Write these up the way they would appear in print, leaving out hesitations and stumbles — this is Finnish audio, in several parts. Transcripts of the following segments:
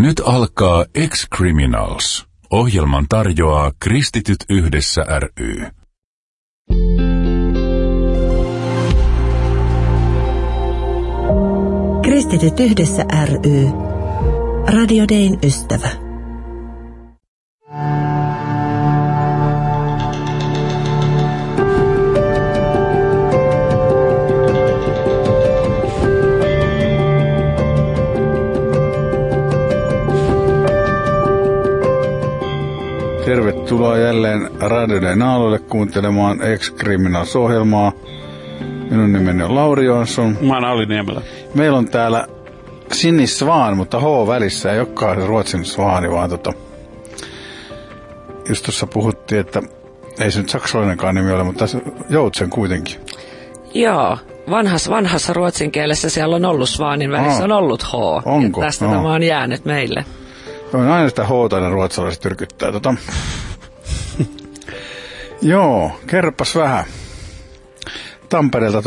Nyt alkaa Ex-Criminals. Ohjelman tarjoaa Kristityt yhdessä ry. Kristityt yhdessä ry. Radio Dayn ystävä. Tervetuloa jälleen Radio Dayn aalloille kuuntelemaan Ex-Criminals-ohjelmaa. Minun nimeni on Lauri Johansson. Mä oon Auli Niemelä. Meillä on täällä Sinisvaan, mutta H välissä ei olekaan se Ruotsin svaani, vaan just tuossa puhuttiin, että ei se nyt saksalainenkaan nimi ole, mutta tässä Joutsen kuitenkin. Joo, vanhassa ruotsin kielessä siellä on ollut svaanin välissä, on ollut H. Onko? Tästä tämä on jäänyt meille. On aina sitä H-ta aina ruotsalaiset tyrkyttää. Joo, kerropas vähän. Tampereelta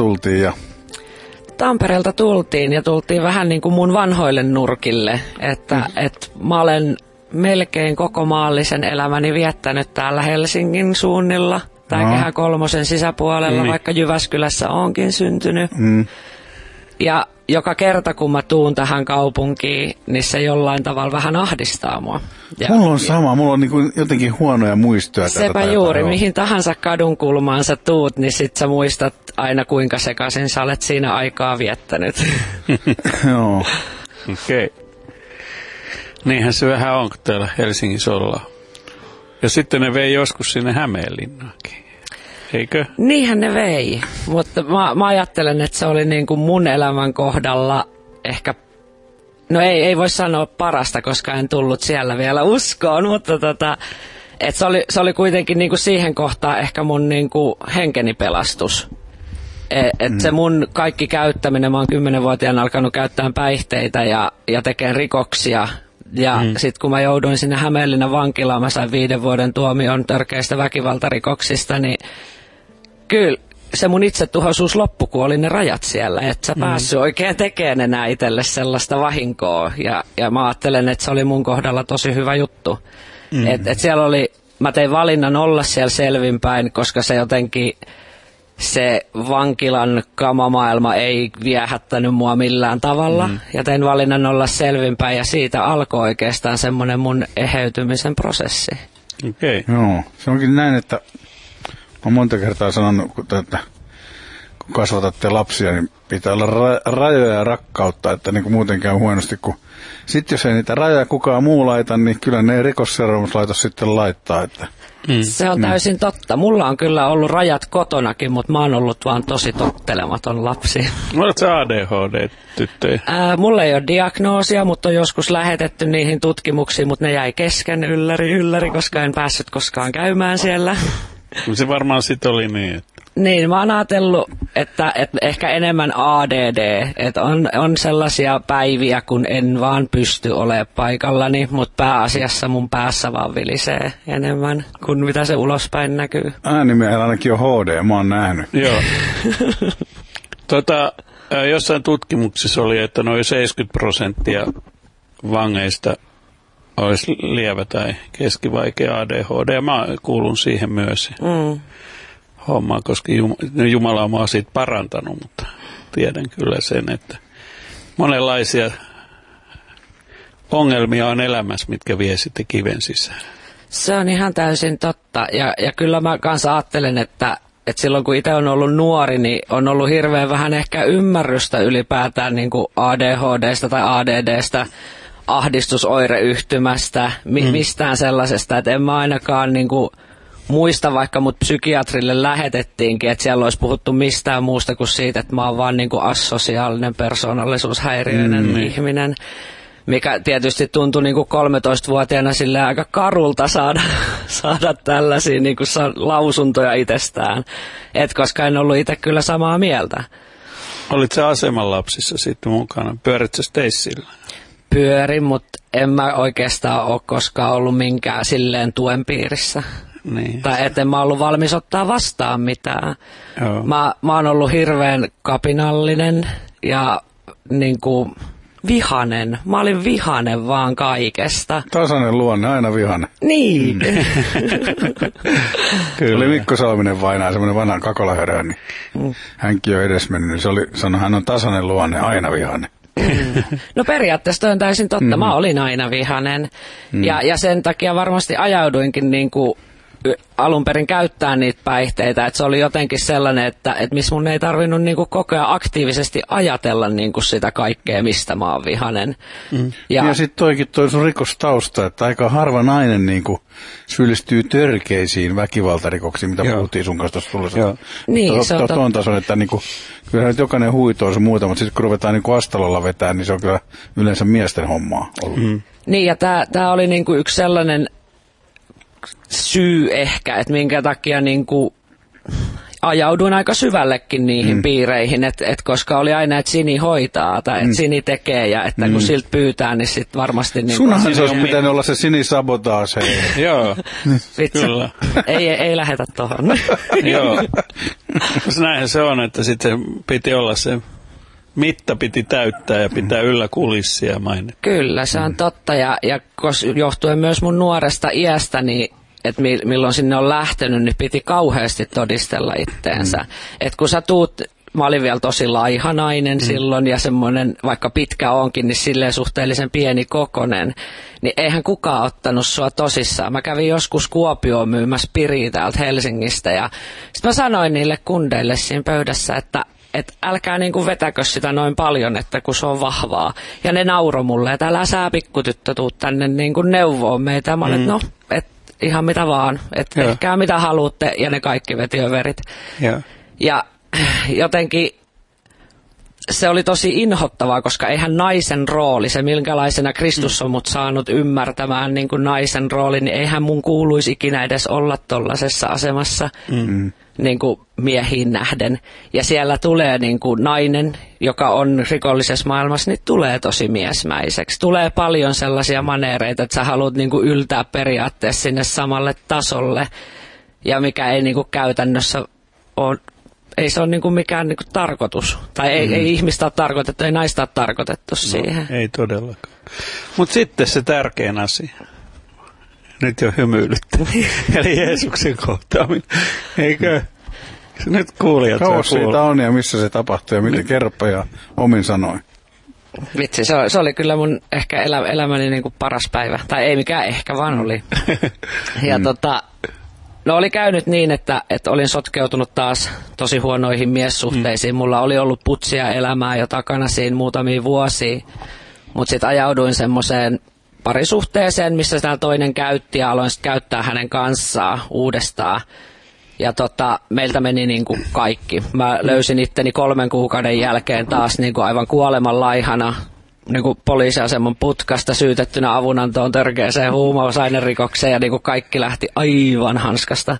tultiin ja tultiin vähän niin kuin mun vanhoille nurkille, että mä olen melkein koko maallisen elämäni viettänyt täällä Helsingin suunnilla tai Kehä kolmosen sisäpuolella, vaikka Jyväskylässä onkin syntynyt. Ja joka kerta, kun mä tuun tähän kaupunkiin, niin se jollain tavalla vähän ahdistaa mua. Mulla on sama. Mulla on niin kuin jotenkin huonoja muistoja. Sepä juuri. Mihin tahansa kadun kulmaan sä tuut, niin sit sä muistat aina, kuinka sekaisin sä olet siinä aikaa viettänyt. Joo. Okei. Niinhän se vähän on, kun täällä Helsingissä ollaan. Ja sitten ne vei joskus sinne Hämeenlinnaakin. Eikö? Niinhän ne vei, mutta mä ajattelen, että se oli niin kuin mun elämän kohdalla ehkä, no ei voi sanoa parasta, koska en tullut siellä vielä uskoon, mutta että se oli kuitenkin niin kuin siihen kohtaan ehkä mun niin kuin henkeni pelastus. Että se mun kaikki käyttäminen, mä oon 10-vuotiaana alkanut käyttää päihteitä ja tekemään rikoksia. Ja sitten kun mä jouduin sinne Hämeenlinnan vankilaan, mä sain 5 vuoden tuomion törkeistä väkivaltarikoksista, niin kyllä se mun itsetuhoisuus loppui, kun oli ne rajat siellä. Että sä päässyt oikein tekemään enää itselle sellaista vahinkoa. Ja mä ajattelen, että se oli mun kohdalla tosi hyvä juttu. Että siellä oli, mä tein valinnan olla siellä selvinpäin, koska se jotenkin, se vankilan kamamaailma ei viehättänyt mua millään tavalla. Ja tein valinnan olla selvinpäin ja siitä alkoi oikeastaan semmoinen mun eheytymisen prosessi. Okei. Joo, se onkin näin, että mä monta kertaa sanonut, että kun kasvatatte lapsia, niin pitää olla rajoja ja rakkautta, että niin kuin muuten käy huonosti. Sitten jos ei niitä rajoja kukaan muu laita, niin kyllä ne rikosseuraamuslaitos sitten laittaa. Että se on täysin totta. Mulla on kyllä ollut rajat kotonakin, mutta mä oon ollut vaan tosi tottelematon lapsi. Oletko sä ADHD-tyttöjä? Mulla ei ole diagnoosia, mutta on joskus lähetetty niihin tutkimuksiin, mutta ne jäi kesken ylläri, koska en päässyt koskaan käymään siellä. Se varmaan sitten oli niin. Niin, mä oon ajatellut, että ehkä enemmän ADD, että on sellaisia päiviä, kun en vaan pysty olemaan paikallani, mutta pääasiassa mun päässä vaan vilisee enemmän kuin mitä se ulospäin näkyy. Äänimiehellä ainakin on HD, mä oon nähnyt. Joo. Jossain tutkimuksissa oli, että noin 70% vangeista olisi lievä tai keskivaikea ADHD, ja mä kuulun siihen myös. Hommaa, koska Jumala on mua siitä parantanut, mutta tiedän kyllä sen, että monenlaisia ongelmia on elämässä, mitkä vie sitten kiven sisään. Se on ihan täysin totta, ja kyllä mä kanssa ajattelen, että silloin kun itse on ollut nuori, niin on ollut hirveän vähän ehkä ymmärrystä ylipäätään niin kuin ADHDsta tai ADDstä, ahdistusoireyhtymästä, mistään sellaisesta, että en mä ainakaan niin kuin muista, vaikka mut psykiatrille lähetettiinkin, että siellä olisi puhuttu mistään muusta kuin siitä, että mä oon vaan niin kuin asosiaalinen persoonallisuushäiriöinen ihminen, mikä tietysti tuntui niin kuin 13-vuotiaana silleen aika karulta saada tällaisia niin kuin lausuntoja itsestään, koska en ollut itse kyllä samaa mieltä. Olit sä aseman lapsissa sitten mukana? Pyöritkö Stacella? Pyörin, mutta en mä oikeastaan ole koskaan ollut minkään silleen tuen piirissä. Niin. Tai etten mä ollut valmis ottaa vastaan mitään. Joo. Mä oon ollut hirveän kapinallinen ja niin kuin vihanen. Mä olin vihanen vaan kaikesta. Tasainen luonne, aina vihanen. Niin. Kyllä. Oli Mikko Salminen vainaa, semmoinen vanha kakolahörö, niin hänkin on edesmennyt. Niin sanoi, hän on tasainen luonne, aina vihanen. No periaatteessa toi on täysin totta. Mä olin aina vihanen. Ja sen takia varmasti ajauduinkin niin kuin alun perin käyttää niitä päihteitä, että se oli jotenkin sellainen, että missä mun ei tarvinnut niinku koko ajan aktiivisesti ajatella niinku sitä kaikkea, mistä mä oon vihanen. Ja sitten toi sun rikostausta, että aika harva nainen niinku syyllistyy törkeisiin väkivaltarikoksiin, mitä puhuttiin sun kanssa tuossa tullessa. Niin, se on tuon tason, että niinku, kyllähän nyt jokainen huitoo se muuta, mutta sitten kun ruvetaan niinku astalolla vetää, niin se on kyllä yleensä miesten hommaa ollut. Niin, ja tää oli niinku yksi sellainen syy ehkä, että minkä takia niinku ajauduin aika syvällekin niihin piireihin, että koska oli aina, että Sini hoitaa tai että Sini tekee ja että kun siltä pyytää, niin sitten varmasti... Niin sunhan se olisi pitänyt olla se Sini sabotaase. Joo, kyllä. Ei lähetä tohon. Joo, näinhän se on, että sitten piti olla se... Mitta piti täyttää ja pitää yllä kulissia mainita. Kyllä, se on totta. Ja johtuen myös mun nuoresta iästäni, että milloin sinne on lähtenyt, niin piti kauheasti todistella itteensä. Että kun sä tuut, mä olin vielä tosi laiha nainen silloin ja semmoinen, vaikka pitkä onkin, niin silleen suhteellisen pieni kokonen, niin eihän kukaan ottanut sua tosissaan. Mä kävin joskus Kuopioon myymässä piriä täältä Helsingistä ja sitten mä sanoin niille kundeille siinä pöydässä, että älkää niinku vetäkö sitä noin paljon, että kun se on vahvaa. Ja ne nauroi mulle, että älä sä pikkutyttö tuu tänne niinku neuvoon meitä. Ja mä olin, no, ihan mitä vaan, että tehkää mitä haluatte, ja ne kaikki veti överit. Ja jotenkin se oli tosi inhottavaa, koska eihän naisen rooli, se minkälaisena Kristus on mut saanut ymmärtämään niin kuin naisen rooli, niin eihän mun kuuluisi ikinä edes olla tollaisessa asemassa. Niin kuin miehiin nähden. Ja siellä tulee niin kuin nainen, joka on rikollisessa maailmassa, niin tulee tosi miesmäiseksi. Tulee paljon sellaisia maneereita, että sä haluat niin kuin yltää periaatteessa sinne samalle tasolle. Ja mikä ei niin kuin käytännössä ole, ei se ole niin kuin mikään niin kuin tarkoitus. Tai ei ihmistä ole tarkoitettu, ei naista ole tarkoitettu siihen. Ei todellakaan. Mutta sitten se tärkein asia. Nyt jo hymyilyttä. Eli Jeesuksen kohtaaminen. Eikö? Nyt kuulijat saa kauas siitä on ja missä se tapahtuu ja miten kerropa ja omin sanoin. Vitsi, se oli kyllä mun ehkä elämäni niin kuin paras päivä. Tai ei mikään ehkä, vaan oli. Ja no oli käynyt niin, että olin sotkeutunut taas tosi huonoihin miessuhteisiin. Mulla oli ollut putsia elämää jo takana siinä muutamia vuosia. Mutta sitten ajauduin semmoiseen parisuhteeseen, missä tämä toinen käytti ja aloin sitten käyttää hänen kanssaan uudestaan. Ja meiltä meni niin kuin kaikki. Mä löysin itteni 3 kuukauden jälkeen taas niin kuin aivan kuolemanlaihana niin kuin poliisiaseman putkasta syytettynä avunantoon törkeäseen huumausainerikokseen ja niin kuin kaikki lähti aivan hanskasta.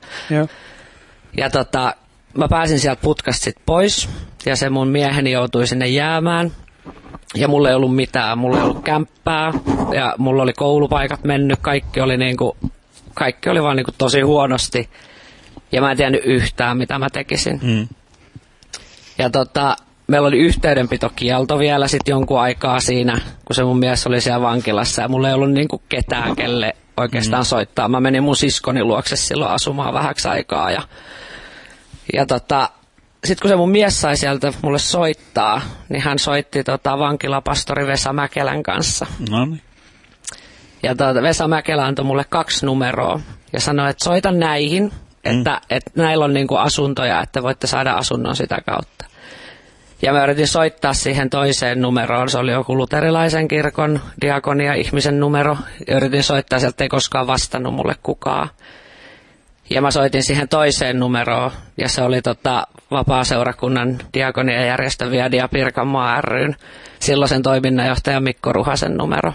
Ja mä pääsin sieltä putkasta sit pois ja se mun mieheni joutui sinne jäämään. Ja mulla ei ollut mitään, mulla ei ollut kämppää ja mulla oli koulupaikat mennyt, kaikki oli vaan niinku tosi huonosti ja mä en tiennyt yhtään mitä mä tekisin. Ja meillä oli yhteydenpitokielto vielä sit jonkun aikaa siinä, kun se mun mies oli siellä vankilassa ja mulla ei ollut niinku ketään, kelle oikeastaan soittaa. Mä menin mun siskoni luokse silloin asumaan vähäksi aikaa ja sitten kun se mun mies sai sieltä mulle soittaa, niin hän soitti vankilapastori Vesa Mäkelän kanssa. Noniin. Ja Vesa Mäkelä antoi mulle 2 numeroa ja sanoi, että soita näihin, että näillä on niinku asuntoja, että voitte saada asunnon sitä kautta. Ja mä yritin soittaa siihen toiseen numeroon, se oli joku luterilaisen kirkon diakonia ihmisen numero. Ja yritin soittaa, sieltä ei koskaan vastannut mulle kukaan. Ja mä soitin siihen toiseen numeroon, ja se oli Vapaaseurakunnan diakoniajärjestön Viadia Pirkanmaa ry:n silloisen toiminnanjohtajan Mikko Ruhasen numero.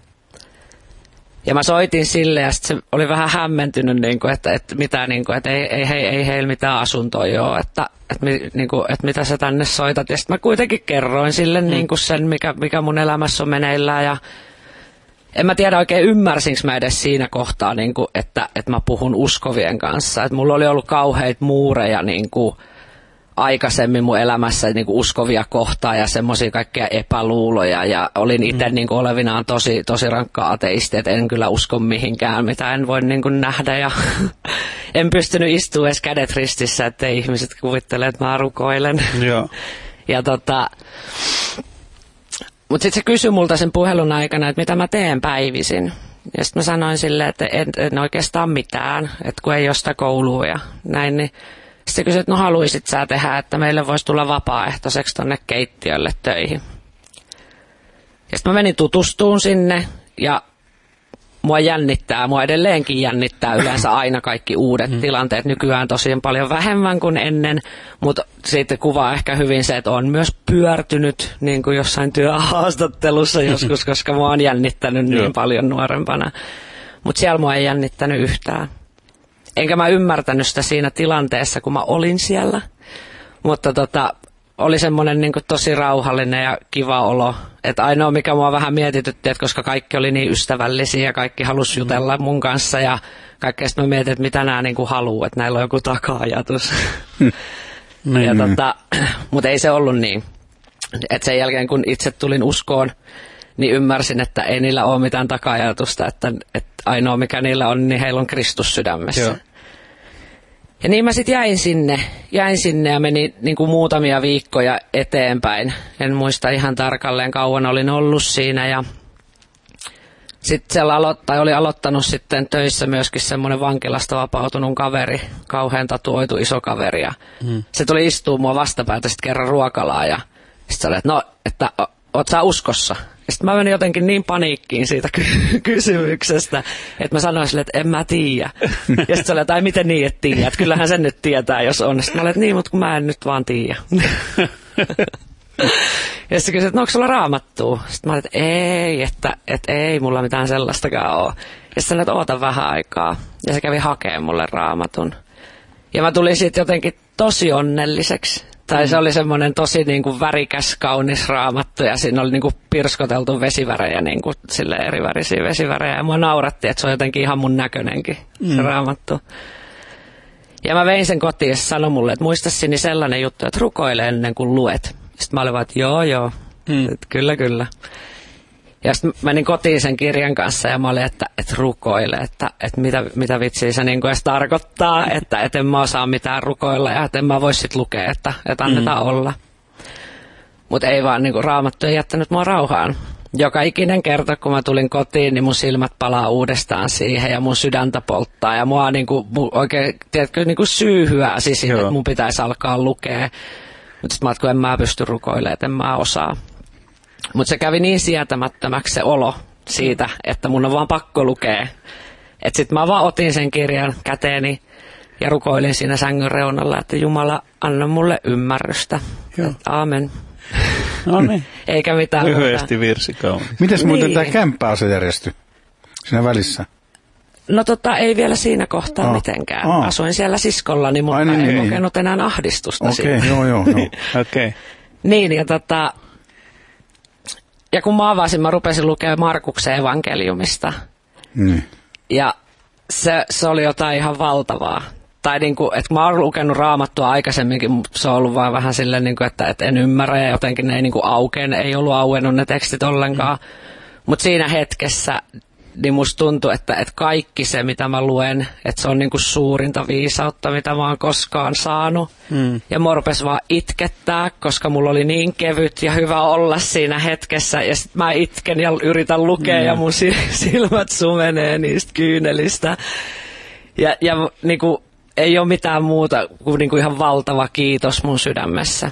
Ja mä soitin sille, ja sitten se oli vähän hämmentynyt, että ei heillä mitään asuntoja ole, että mitä sä tänne soitat. Ja sitten mä kuitenkin kerroin sille sen, mikä mun elämässä on meneillään, ja en mä tiedä oikein ymmärsinkö mä edes siinä kohtaa, että mä puhun uskovien kanssa. Että mulla oli ollut kauheita muureja aikaisemmin mun elämässä niin kuin uskovia kohtaa ja semmoisia kaikkia epäluuloja. Ja olin itse niin kuin olevinaan tosi rankka ateisti, että en kyllä usko mihinkään, mitä en voi niin kuin nähdä. Ja en pystynyt istumaan edes kädet ristissä, ettei ihmiset kuvittele, että mä rukoilen. Joo. Ja mutta sitten se kysyi multa sen puhelun aikana, että mitä mä teen päivisin. Ja sitten mä sanoin silleen, että en oikeastaan mitään, että kun ei ole sitä koulua ja näin. Niin sitten kysyi, että no haluisit sä tehdä, että meille voisi tulla vapaaehtoiseksi tonne keittiölle töihin. Ja sitten mä menin tutustuun sinne ja mua edelleenkin jännittää yleensä aina kaikki uudet tilanteet. Nykyään tosiaan paljon vähemmän kuin ennen, mutta siitä kuvaa ehkä hyvin se, että on myös pyörtynyt niin kuin jossain työhaastattelussa joskus, koska mua on jännittänyt niin paljon nuorempana. Mutta siellä mua ei jännittänyt yhtään. Enkä mä ymmärtänyt sitä siinä tilanteessa, kun mä olin siellä, mutta oli semmoinen niin kuin tosi rauhallinen ja kiva olo. Että ainoa, mikä mua vähän mietitytti, että koska kaikki oli niin ystävällisiä ja kaikki halusi jutella mun kanssa ja kaikkea sitten mä mietin, että mitä nämä niin kuin haluaa, että näillä on joku taka-ajatus. Mutta ei se ollut niin. Et sen jälkeen, kun itse tulin uskoon, niin ymmärsin, että ei niillä ole mitään taka-ajatusta, että ainoa, mikä niillä on, niin heillä on Kristus sydämessä. Joo. Ja niin mä sitten jäin sinne ja meni niin kuin muutamia viikkoja eteenpäin. En muista ihan tarkalleen kauan olin ollut siinä ja sitten siellä oli aloittanut sitten töissä myöskin semmoinen vankilasta vapautunut kaveri, kauhean tatuoitu iso kaveri. Ja se tuli istua mua vastapäätä sitten kerran ruokalaan ja sitten se oli, että oot sä uskossa? Ja sitten mä menin jotenkin niin paniikkiin siitä kysymyksestä, että mä sanoin sille, että en mä tiedä. Ja sitten se oli, että miten niin, et tiedä, että kyllähän sen nyt tietää, jos on. Sitten mä olin, että niin, mutta kun mä en nyt vaan tiedä. Ja sitten se kysyi, että no, onko sulla raamattua? Sitten mä olin, että ei mulla mitään sellaistakaan ole. Ja sitten että oota vähän aikaa. Ja se kävi hakemaan mulle raamatun. Ja mä tulin siitä jotenkin tosi onnelliseksi. Tai se oli semmoinen tosi niin kuin värikäs, kaunis raamattu ja siinä oli niin kuin pirskoteltu vesivärejä, niin kuin silleen erivärisiä vesivärejä. Ja mua nauratti, että se on jotenkin ihan mun näköinenkin se raamattu. Ja mä vein sen kotiin ja se sanoi mulle, että muista Sini sellainen juttu, että rukoile ennen kuin luet. Sitten mä olin vaan, että joo, että kyllä. Ja sitten menin kotiin sen kirjan kanssa ja mä olin, että rukoile, että mitä vitsiä se niin kuin edes tarkoittaa, että en mä osaa mitään rukoilla ja että en mä voi sit lukea, että annetaan olla. Mutta ei vaan, niin kuin Raamattu ei jättänyt mua rauhaan. Joka ikinen kerta, kun mä tulin kotiin, niin mun silmät palaa uudestaan siihen ja mun sydäntä polttaa. Ja mua niin kuin, oikein, tiedätkö, niin kuin syyhyää siis, että mun pitäisi alkaa lukea. Mutta sitten mä kun en mä pysty rukoilemaan, että en mä osaa. Mutta se kävi niin sietämättömäksi se olo siitä, että mun on vaan pakko lukea. Että sitten mä vaan otin sen kirjan käteeni ja rukoilin siinä sängyn reunalla, että Jumala, anna mulle ymmärrystä. Aamen. No niin. Eikä mitään lyhyesti virsi kaunis. Mites muuten tämä kämppääase järjestyi siinä välissä? No ei vielä siinä kohtaa mitenkään. Asuin siellä siskollani, mutta en kokenut enää ahdistusta siinä. Joo. Okei. Niin, ja kun mä avasin, mä rupesin lukemaan Markuksen evankeliumista. Ja se oli jotain ihan valtavaa. Tai niin kuin, että mä oon lukenut Raamattua aikaisemminkin, se on ollut vaan vähän silleen, niin kuin, että en ymmärrä ja jotenkin ne ei niin kuin ei ollut auennut ne tekstit ollenkaan. Mutta siinä hetkessä niin musta tuntui, että kaikki se, mitä mä luen, että se on niin kuin suurinta viisautta, mitä mä oon koskaan saanut. Ja mua rupesi vaan itkettää, koska mulla oli niin kevyt ja hyvä olla siinä hetkessä. Ja sit mä itken ja yritän lukea ja mun silmät sumenee niistä kyynelistä. Ja niin kuin, ei ole mitään muuta kuin niinku ihan valtava kiitos mun sydämessä.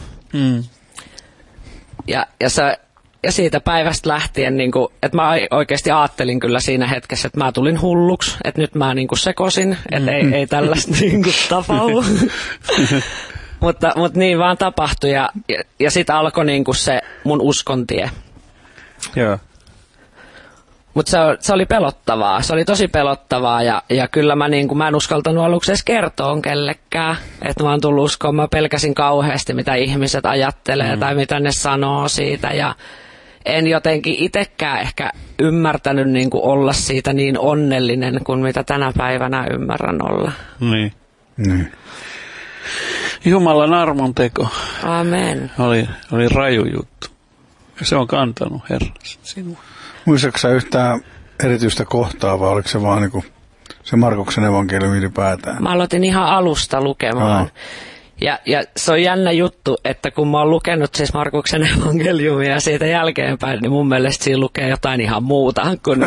Ja siitä päivästä lähtien, niinku, että mä oikeasti ajattelin kyllä siinä hetkessä, että mä tulin hulluksi, että nyt mä niinku sekosin, että ei tällaista niinku tapahdu. mutta niin vaan tapahtui ja sitten alkoi niinku se mun uskontie. Joo. Mutta se oli pelottavaa, se oli tosi pelottavaa ja kyllä mä en uskaltanut aluksi edes kertoa kellekään, että mä oon tullut uskoon, mä pelkäsin kauheasti mitä ihmiset ajattelee tai mitä ne sanoo siitä ja en jotenkin itsekään ehkä ymmärtänyt olla siitä niin onnellinen kuin mitä tänä päivänä ymmärrän olla. Niin. Jumalan armon teko. Amen. Oli raju juttu. Ja se on kantanut Herra sinua. Muistatko sä yhtään erityistä kohtaa, vai oliko se vaan niin kuin se Markuksen evankeliumi ylipäätään? Mä aloitin ihan alusta lukemaan. Ja se on jännä juttu, että kun mä oon lukenut siis Markuksen evankeliumia siitä jälkeenpäin, niin mun mielestä siinä lukee jotain ihan muuta kuin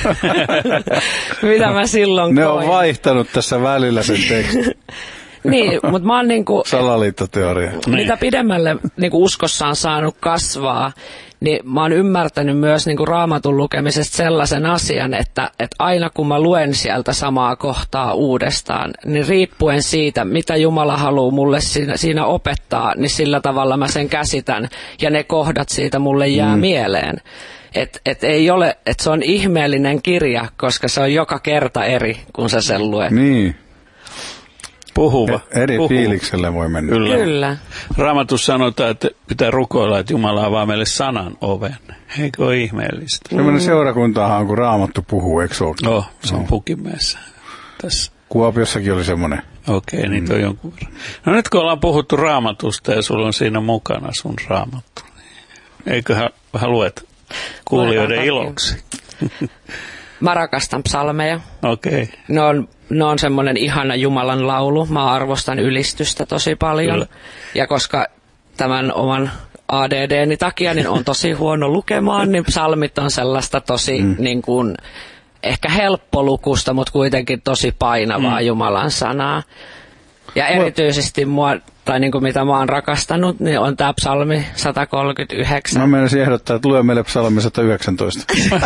mitä mä silloin ne koin. on vaihtanut tässä välillä sen tekstin. Niin, mutta mä oon niinku... Salaliittoteoria. Mitä pidemmälle niinku uskossa on saanut kasvaa, niin mä oon ymmärtänyt myös niinku Raamatun lukemisesta sellaisen asian, että aina kun mä luen sieltä samaa kohtaa uudestaan, niin riippuen siitä, mitä Jumala haluaa mulle siinä opettaa, niin sillä tavalla mä sen käsitän ja ne kohdat siitä mulle jää mieleen. Et ei ole, että se on ihmeellinen kirja, koska se on joka kerta eri, kun sä sen luet. Niin. Puhuva. Eri fiiliksellä voi mennä. Kyllä. Raamatussa sanotaan, että pitää rukoilla, että Jumala avaa meille sanan oven. Eikö ole ihmeellistä? Sellainen seurakuntahan, kun Raamattu puhuu, eikö se ole? Se on Pukimäessä. Tässä. Kuopiossakin oli semmoinen. Okei, niitä on jonkun verran. No nyt kun ollaan puhuttu Raamatusta ja sulla on siinä mukana sun Raamattu, niin eiköhän luet kuulijoiden iloksi? Mä rakastan psalmeja. Okei. Ne on semmoinen ihana Jumalan laulu. Mä arvostan ylistystä tosi paljon. Kyllä. Ja koska tämän oman ADD:ni takia niin on tosi huono lukemaan, niin psalmit on sellaista tosi niin kuin, ehkä helppolukusta, mutta kuitenkin tosi painavaa Jumalan sanaa. Ja erityisesti mua, tai niin kuin mitä mä oon rakastanut, niin on tämä psalmi 139. Mä menisin ehdottaa, että lue meille psalmi 119.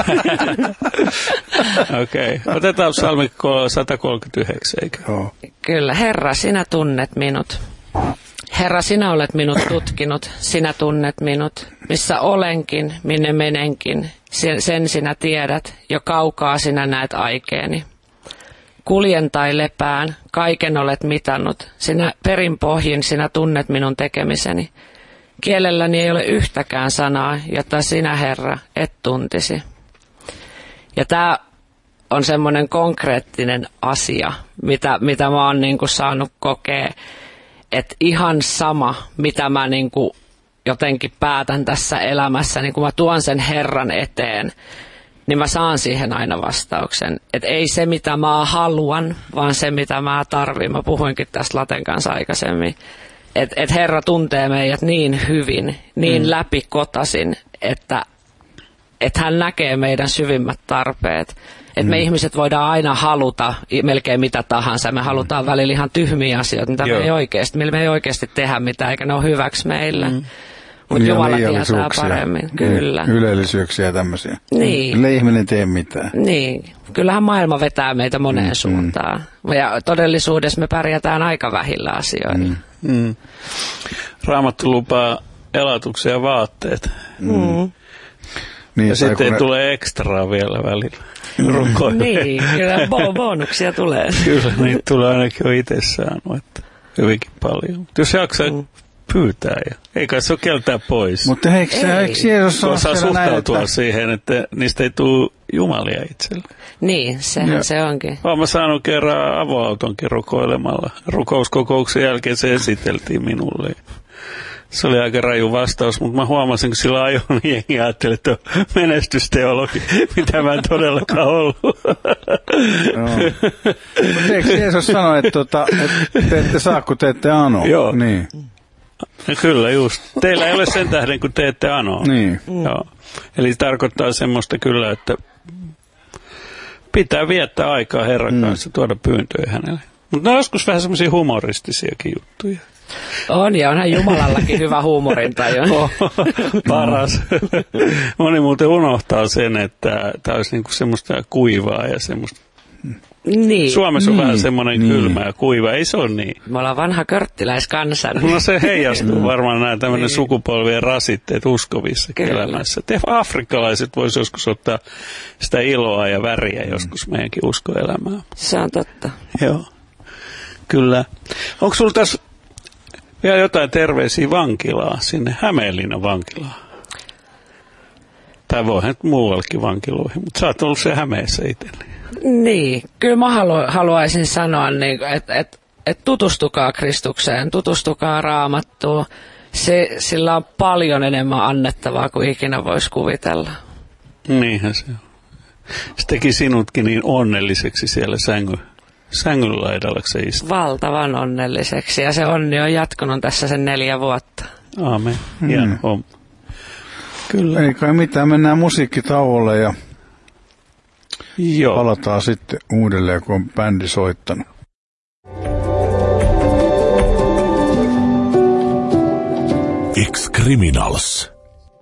Okei. Otetaan psalmi 139, eikö? Joo. Kyllä. Herra, sinä tunnet minut. Herra, sinä olet minut tutkinut, sinä tunnet minut. Missä olenkin, minne menenkin, sen sinä tiedät, jo kaukaa sinä näet aikeeni. Kuljen tai lepään, kaiken olet mitannut. Sinä perinpohjin sinä tunnet minun tekemiseni. Kielelläni ei ole yhtäkään sanaa, jota sinä, Herra, et tuntisi. Ja tämä on semmoinen konkreettinen asia, mitä mä oon niinku saanut kokea, että ihan sama, mitä mä niinku jotenkin päätän tässä elämässä, niin kun mä tuon sen Herran eteen, niin mä saan siihen aina vastauksen. Että ei se, mitä mä haluan, vaan se, mitä mä tarvin. Mä puhuinkin tästä Laten kanssa aikaisemmin. Että Herra tuntee meidät niin hyvin, niin läpikotasin, että hän näkee meidän syvimmät tarpeet. Että me ihmiset voidaan aina haluta melkein mitä tahansa. Me halutaan välillä ihan tyhmiä asioita, millä me ei oikeasti tehdä mitään, eikä ne ole hyväksi meille. Mutta Jumala tietää paremmin, kyllä. Ylellisyyksiä ja tämmöisiä. Niin. Millä ihminen tee mitään. Niin. Kyllähän maailma vetää meitä moneen suuntaan. Ja todellisuudessa me pärjätään aika vähillä asioilla. Raamattu lupaa elatuksia ja vaatteet. Niin, ja sitten tulee ekstraa vielä välillä. Niin, kyllä bonuksia tulee. Kyllä, niitä tulee ainakin jo itse saanut, että hyvinkin paljon. Mutta jos jaksaa pyytää, eikä se ole keltää pois. Mutta eikö Jeesus ole osaa suhtautua siihen, että niistä ei tule jumalia itselle. Niin, sehän se onkin. Olen mä saanut kerran avoautonkin rukoilemalla. Rukouskokouksen jälkeen se esiteltiin minulle. Se oli aika raju vastaus, mutta mä huomasin, kun sillä ajoin jengi ajattelin, että on menestysteologi, mitä mä en todellakaan ollut. Mutta eikö Jeesus sano, että te ette saa, kun te ette ano? Joo. Niin. No kyllä, just. Teillä ei ole sen tähden, kun te ette ano. Niin. Joo. Eli se tarkoittaa semmoista kyllä, että pitää viettää aikaa Herran kanssa, tuoda pyyntöjä hänelle. Mutta ne on joskus vähän semmoisia humoristisiakin juttuja. On, ja onhan Jumalallakin hyvä huumorintaju. Paras. Moni muuten unohtaa sen, että tämä olisi niinku semmoista kuivaa ja semmoista. Niin. Suomessa on vähän semmoinen kylmä ja kuiva, ei se ole niin. Me ollaan vanha körttiläiskansa. No se heijastuu varmaan nämä tämmöinen sukupolvien rasitteet uskovissa elämässä. Afrikkalaiset voisi joskus ottaa sitä iloa ja väriä joskus meidänkin uskoelämään. Se on totta. Joo, kyllä. Onko sulla tässä vielä jotain terveisiä vankilaa sinne Hämeenlinnan vankilaan? Tai voihan nyt muuallekin vankiloihin, mutta sä oot ollut se Hämeessä itse. Niin, kyllä mä haluaisin sanoa, että että tutustukaa Kristukseen, tutustukaa Raamattuun. Sillä on paljon enemmän annettavaa kuin ikinä voisi kuvitella. Niinhän se on. Se teki sinutkin niin onnelliseksi siellä sängyn laidalla, se istuu. Valtavan onnelliseksi, ja se onni on jatkunut tässä sen 4 vuotta. Aamen. Hieno homma. Kyllä. Ei kai mitään, mennään musiikkitauolle ja palataan sitten uudelleen, kun on bändi soittanut. Ex-Criminals.